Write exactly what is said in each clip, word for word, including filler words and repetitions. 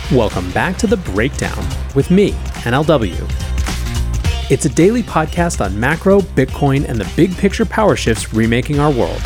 Welcome back to The Breakdown with me, N L W. It's a daily podcast on macro, Bitcoin, and the big picture power shifts remaking our world.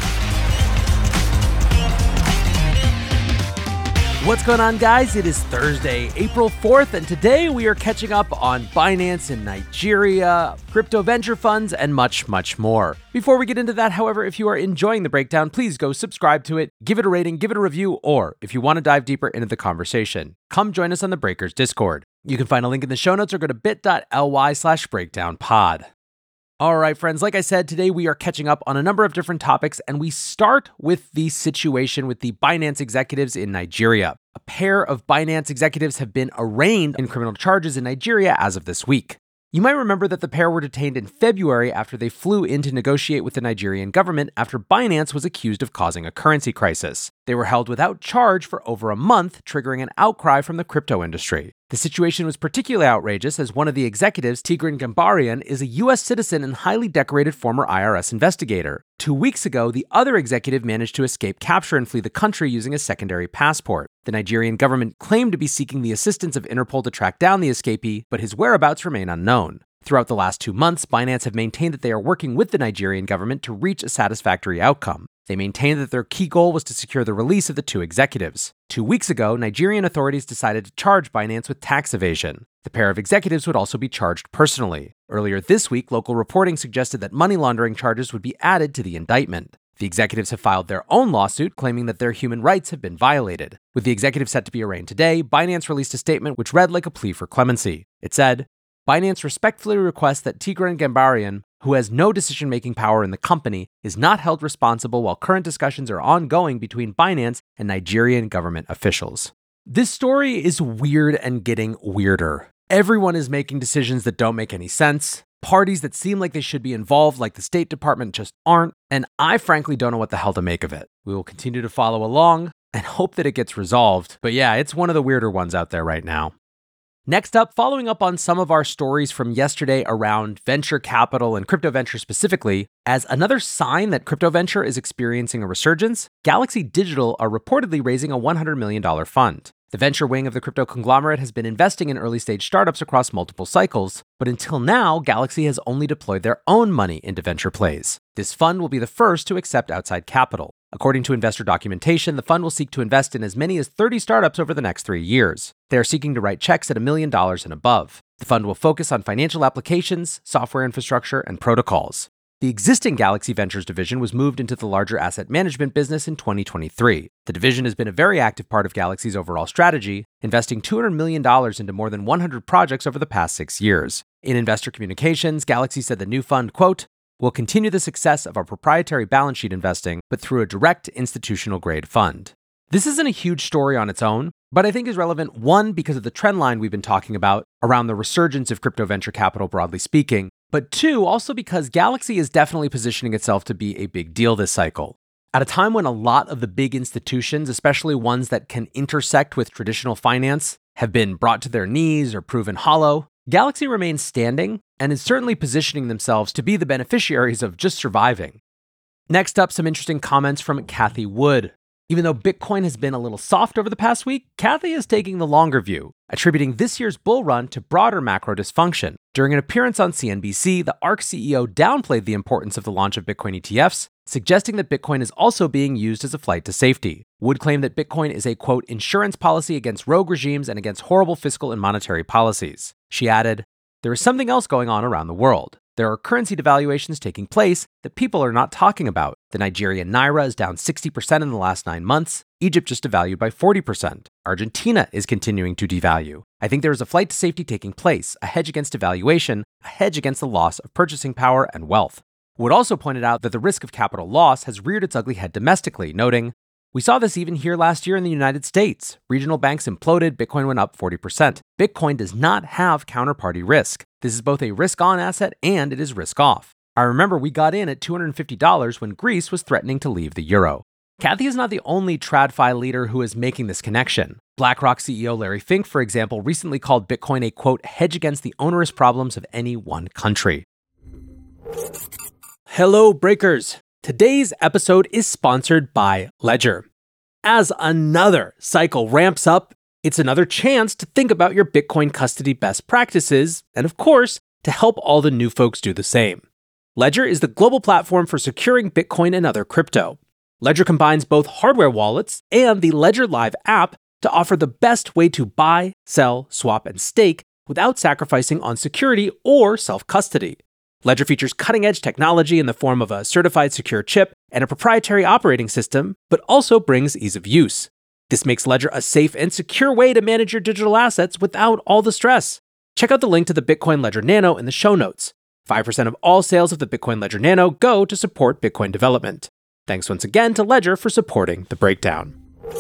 What's going on, guys? It is Thursday, April fourth, and today we are catching up on Binance in Nigeria, crypto venture funds, and much, much more. Before we get into that, however, if you are enjoying The Breakdown, please go subscribe to it, give it a rating, give it a review, or if you want to dive deeper into the conversation, come join us on the Breakers Discord. You can find a link in the show notes or go to bit.ly slash breakdownpod. All right, friends, like I said, today we are catching up on a number of different topics, and we start with the situation with the Binance executives in Nigeria. A pair of Binance executives have been arraigned in criminal charges in Nigeria as of this week. You might remember that the pair were detained in February after they flew in to negotiate with the Nigerian government after Binance was accused of causing a currency crisis. They were held without charge for over a month, triggering an outcry from the crypto industry. The situation was particularly outrageous as one of the executives, Tigran Gambaryan, is a U S citizen and highly decorated former I R S investigator. Two weeks ago, the other executive managed to escape capture and flee the country using a secondary passport. The Nigerian government claimed to be seeking the assistance of Interpol to track down the escapee, but his whereabouts remain unknown. Throughout the last two months, Binance have maintained that they are working with the Nigerian government to reach a satisfactory outcome. They maintained that their key goal was to secure the release of the two executives. Two weeks ago, Nigerian authorities decided to charge Binance with tax evasion. The pair of executives would also be charged personally. Earlier this week, local reporting suggested that money laundering charges would be added to the indictment. The executives have filed their own lawsuit claiming that their human rights have been violated. With the executives set to be arraigned today, Binance released a statement which read like a plea for clemency. It said, Binance respectfully requests that Tigran Gambaryan, who has no decision-making power in the company, is not held responsible while current discussions are ongoing between Binance and Nigerian government officials. This story is weird and getting weirder. Everyone is making decisions that don't make any sense. Parties that seem like they should be involved, like the State Department, just aren't. And I frankly don't know what the hell to make of it. We will continue to follow along and hope that it gets resolved. But yeah, it's one of the weirder ones out there right now. Next up, following up on some of our stories from yesterday around venture capital and crypto venture specifically, as another sign that crypto venture is experiencing a resurgence, Galaxy Digital are reportedly raising a one hundred million dollars fund. The venture wing of the crypto conglomerate has been investing in early-stage startups across multiple cycles, but until now, Galaxy has only deployed their own money into venture plays. This fund will be the first to accept outside capital. According to investor documentation, the fund will seek to invest in as many as thirty startups over the next three years. They are seeking to write checks at a million dollars and above. The fund will focus on financial applications, software infrastructure, and protocols. The existing Galaxy Ventures division was moved into the larger asset management business in twenty twenty-three. The division has been a very active part of Galaxy's overall strategy, investing two hundred million dollars into more than one hundred projects over the past six years. In investor communications, Galaxy said the new fund, quote, will continue the success of our proprietary balance sheet investing, but through a direct institutional-grade fund. This isn't a huge story on its own, but I think is relevant, one, because of the trend line we've been talking about around the resurgence of crypto venture capital broadly speaking, but two, also because Galaxy is definitely positioning itself to be a big deal this cycle. At a time when a lot of the big institutions, especially ones that can intersect with traditional finance, have been brought to their knees or proven hollow, Galaxy remains standing and is certainly positioning themselves to be the beneficiaries of just surviving. Next up, some interesting comments from Cathie Wood. Even though Bitcoin has been a little soft over the past week, Cathie is taking the longer view, attributing this year's bull run to broader macro dysfunction. During an appearance on C N B C, the ARK C E O downplayed the importance of the launch of Bitcoin E T Fs, suggesting that Bitcoin is also being used as a flight to safety. Wood claimed that Bitcoin is a, quote, insurance policy against rogue regimes and against horrible fiscal and monetary policies. She added, there is something else going on around the world. There are currency devaluations taking place that people are not talking about. The Nigerian naira is down sixty percent in the last nine months. Egypt just devalued by forty percent. Argentina is continuing to devalue. I think there is a flight to safety taking place, a hedge against devaluation, a hedge against the loss of purchasing power and wealth. Wood also pointed out that the risk of capital loss has reared its ugly head domestically, noting, we saw this even here last year in the United States. Regional banks imploded, Bitcoin went up forty percent. Bitcoin does not have counterparty risk. This is both a risk-on asset and it is risk-off. I remember we got in at two hundred fifty dollars when Greece was threatening to leave the euro. Cathie is not the only TradFi leader who is making this connection. BlackRock C E O Larry Fink, for example, recently called Bitcoin a, quote, hedge against the onerous problems of any one country. Hello, Breakers. Today's episode is sponsored by Ledger. As another cycle ramps up, It's another chance to think about your Bitcoin custody best practices, and of course, to help all the new folks do the same. Ledger is the global platform for securing Bitcoin and other crypto. Ledger combines both hardware wallets and the Ledger Live app to offer the best way to buy, sell, swap, and stake without sacrificing on security or self-custody. Ledger features cutting-edge technology in the form of a certified secure chip and a proprietary operating system, but also brings ease of use. This makes Ledger a safe and secure way to manage your digital assets without all the stress. Check out the link to the Bitcoin Ledger Nano in the show notes. five percent of all sales of the Bitcoin Ledger Nano go to support Bitcoin development. Thanks once again to Ledger for supporting The Breakdown.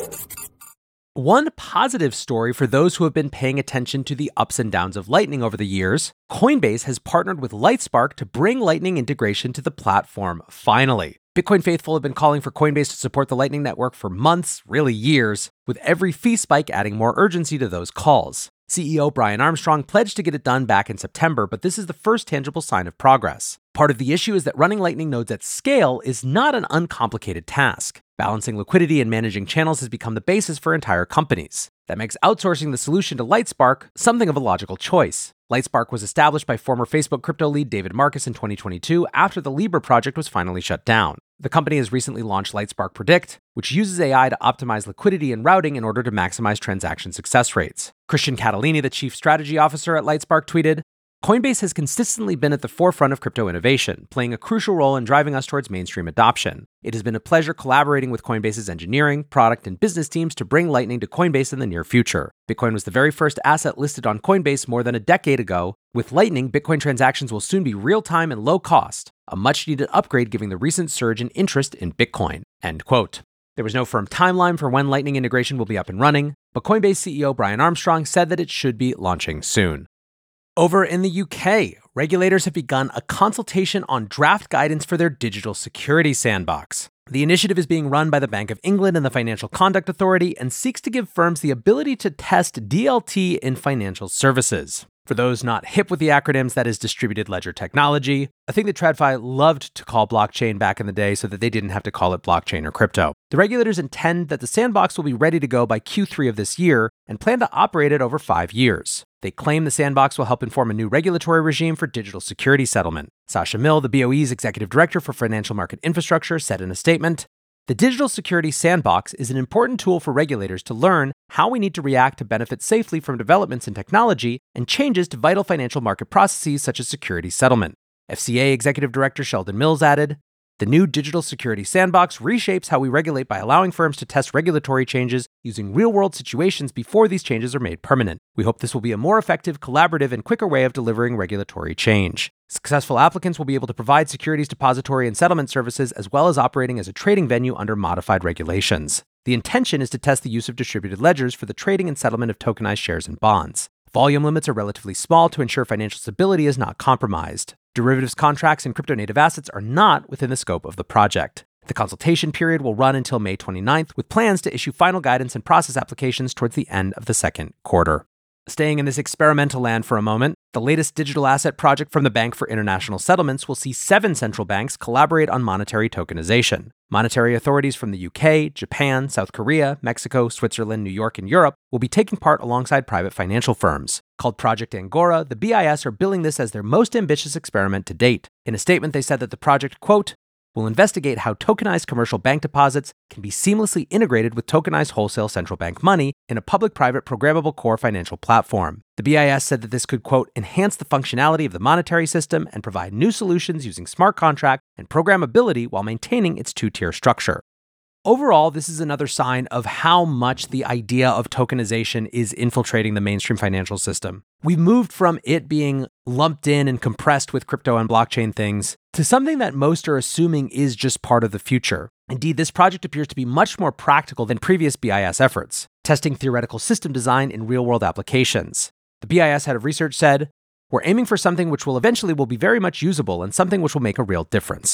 One positive story for those who have been paying attention to the ups and downs of Lightning over the years, Coinbase has partnered with Lightspark to bring Lightning integration to the platform, finally. Bitcoin faithful have been calling for Coinbase to support the Lightning Network for months, really years, with every fee spike adding more urgency to those calls. C E O Brian Armstrong pledged to get it done back in September, but this is the first tangible sign of progress. Part of the issue is that running Lightning nodes at scale is not an uncomplicated task. Balancing liquidity and managing channels has become the basis for entire companies. That makes outsourcing the solution to Lightspark something of a logical choice. Lightspark was established by former Facebook crypto lead David Marcus in twenty twenty-two after the Libra project was finally shut down. The company has recently launched Lightspark Predict, which uses A I to optimize liquidity and routing in order to maximize transaction success rates. Christian Catalini, the chief strategy officer at Lightspark, tweeted, "Coinbase has consistently been at the forefront of crypto innovation, playing a crucial role in driving us towards mainstream adoption. It has been a pleasure collaborating with Coinbase's engineering, product, and business teams to bring Lightning to Coinbase in the near future. Bitcoin was the very first asset listed on Coinbase more than a decade ago. With Lightning, Bitcoin transactions will soon be real-time and low cost, a much-needed upgrade given the recent surge in interest in Bitcoin." End quote. There was no firm timeline for when Lightning integration will be up and running, but Coinbase C E O Brian Armstrong said that it should be launching soon. Over in the U K, regulators have begun a consultation on draft guidance for their digital security sandbox. The initiative is being run by the Bank of England and the Financial Conduct Authority and seeks to give firms the ability to test D L T in financial services. For those not hip with the acronyms, that is distributed ledger technology, a thing that TradFi loved to call blockchain back in the day so that they didn't have to call it blockchain or crypto. The regulators intend that the sandbox will be ready to go by Q three of this year and plan to operate it over five years. They claim the sandbox will help inform a new regulatory regime for digital security settlement. Sasha Mill, the B O E's executive director for financial market infrastructure, said in a statement, "The digital security sandbox is an important tool for regulators to learn how we need to react to benefit safely from developments in technology and changes to vital financial market processes such as security settlement." F C A Executive Director Sheldon Mills added, "The new digital security sandbox reshapes how we regulate by allowing firms to test regulatory changes using real-world situations before these changes are made permanent. We hope this will be a more effective, collaborative, and quicker way of delivering regulatory change. Successful applicants will be able to provide securities depository and settlement services as well as operating as a trading venue under modified regulations. The intention is to test the use of distributed ledgers for the trading and settlement of tokenized shares and bonds. Volume limits are relatively small to ensure financial stability is not compromised. Derivatives contracts and crypto-native assets are not within the scope of the project. The consultation period will run until May twenty-ninth, with plans to issue final guidance and process applications towards the end of the second quarter." Staying in this experimental land for a moment, the latest digital asset project from the Bank for International Settlements will see seven central banks collaborate on monetary tokenization. Monetary authorities from the U K, Japan, South Korea, Mexico, Switzerland, New York, and Europe will be taking part alongside private financial firms. Called Project Angora, the B I S are billing this as their most ambitious experiment to date. In a statement, they said that the project, quote, "will investigate how tokenized commercial bank deposits can be seamlessly integrated with tokenized wholesale central bank money in a public-private programmable core financial platform." The B I S said that this could, quote, "enhance the functionality of the monetary system and provide new solutions using smart contract and programmability while maintaining its two-tier structure." Overall, this is another sign of how much the idea of tokenization is infiltrating the mainstream financial system. We've moved from it being lumped in and compressed with crypto and blockchain things to something that most are assuming is just part of the future. Indeed, this project appears to be much more practical than previous B I S efforts, testing theoretical system design in real-world applications. The B I S head of research said, "We're aiming for something which will eventually will be very much usable and something which will make a real difference."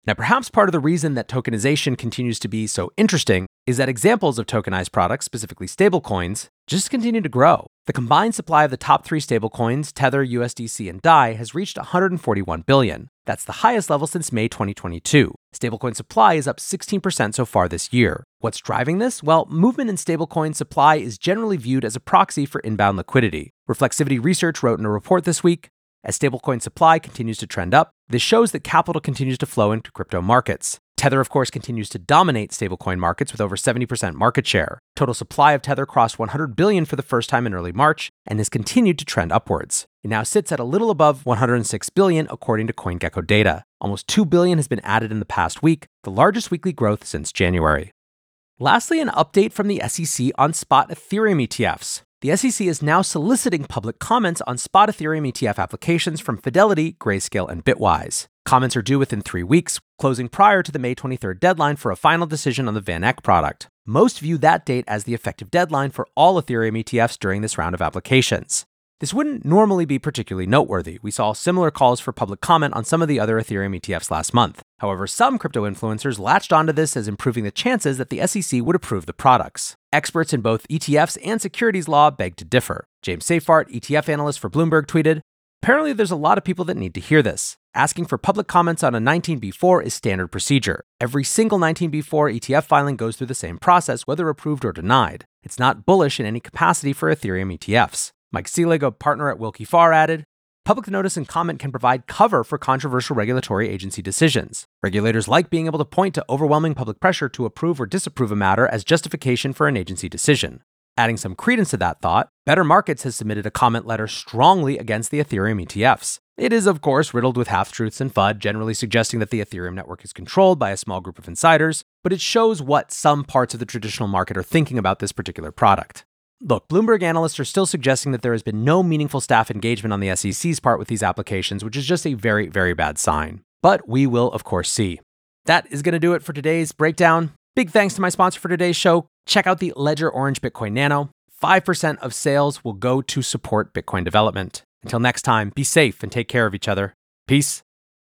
Now, perhaps part of the reason that tokenization continues to be so interesting is that examples of tokenized products, specifically stablecoins, just continue to grow. The combined supply of the top three stablecoins, Tether, U S D C, and D A I, has reached one hundred forty-one billion. That's the highest level since May twenty twenty-two. Stablecoin supply is up sixteen percent so far this year. What's driving this? Well, movement in stablecoin supply is generally viewed as a proxy for inbound liquidity. Reflexivity Research wrote in a report this week, as stablecoin supply continues to trend up, this shows that capital continues to flow into crypto markets. Tether, of course, continues to dominate stablecoin markets with over seventy percent market share. Total supply of Tether crossed one hundred billion for the first time in early March and has continued to trend upwards. It now sits at a little above one hundred six billion according to CoinGecko data. Almost two billion has been added in the past week, the largest weekly growth since January. Lastly, an update from the S E C on spot Ethereum E T Fs. The S E C is now soliciting public comments on spot Ethereum E T F applications from Fidelity, Grayscale, and Bitwise. Comments are due within three weeks, closing prior to the May twenty-third deadline for a final decision on the Van Eck product. Most view that date as the effective deadline for all Ethereum E T Fs during this round of applications. This wouldn't normally be particularly noteworthy. We saw similar calls for public comment on some of the other Ethereum E T Fs last month. However, some crypto influencers latched onto this as improving the chances that the S E C would approve the products. Experts in both E T Fs and securities law beg to differ. James Seyfarth, E T F analyst for Bloomberg, tweeted, "Apparently there's a lot of people that need to hear this. Asking for public comments on a nineteen B four is standard procedure. Every single nineteen B four E T F filing goes through the same process, whether approved or denied. It's not bullish in any capacity for Ethereum E T Fs." Mike Seelig, a partner at Wilkie Farr, added, "Public notice and comment can provide cover for controversial regulatory agency decisions. Regulators like being able to point to overwhelming public pressure to approve or disapprove a matter as justification for an agency decision." Adding some credence to that thought, Better Markets has submitted a comment letter strongly against the Ethereum E T Fs. It is, of course, riddled with half-truths and FUD, generally suggesting that the Ethereum network is controlled by a small group of insiders, but it shows what some parts of the traditional market are thinking about this particular product. Look, Bloomberg analysts are still suggesting that there has been no meaningful staff engagement on the S E C's part with these applications, which is just a very, very bad sign. But we will, of course, see. That is going to do it for today's breakdown. Big thanks to my sponsor for today's show. Check out the Ledger Orange Bitcoin Nano. five percent of sales will go to support Bitcoin development. Until next time, be safe and take care of each other. Peace.